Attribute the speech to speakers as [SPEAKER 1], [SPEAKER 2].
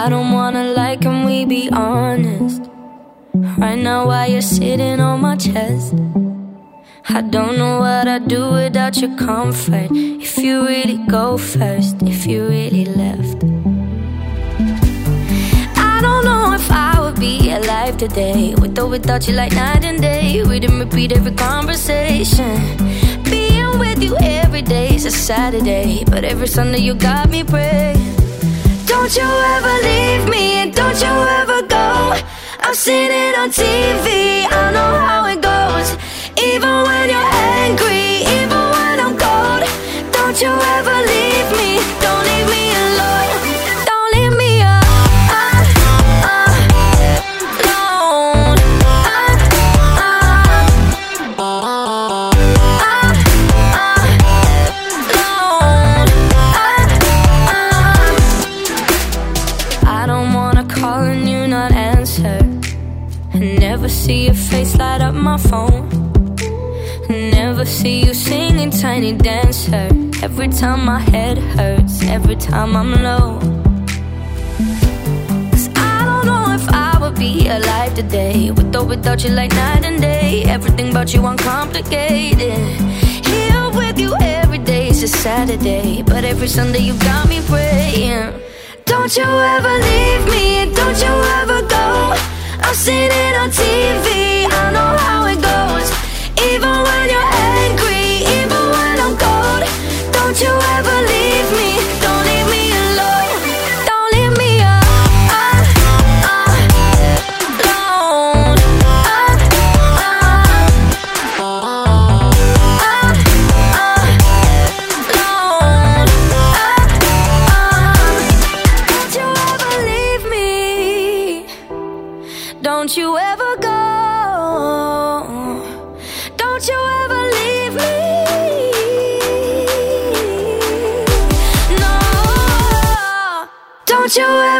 [SPEAKER 1] I don't wanna lie, can we be honest? Right now while you're sitting on my chest, I don't know what I'd do without your comfort. If you really go first, if you really left, I don't know if I would be alive today, with or without you, like night and day. We didn't repeat every conversation. Being with you every day is a Saturday, but every Sunday you got me praying. Don't you ever leave me, and don't you ever go. I've seen it on TV, I know how it goes. Even when you're angry, even when I'm cold, don't you ever leave me, don't leave me alone. Don't leave me alone. I don't wanna call and you not answer, and never see your face light up my phone. Never see you singing Tiny Dancer. Every time my head hurts, every time I'm low. 'Cause I don't know if I would be alive today, with or without you, like night and day. Everything about you uncomplicated. Here with you every day is a Saturday, but every Sunday you got me praying. Don't you ever leave me, and don't you ever go. I've seen it on TV, I know how it goes. Even when you're angry, even when I'm cold, don't you ever leave me, don't leave me alone. Don't leave me alone. Don't you ever leave me, don't you ever go. Don't you ever leave me. No. Don't you ever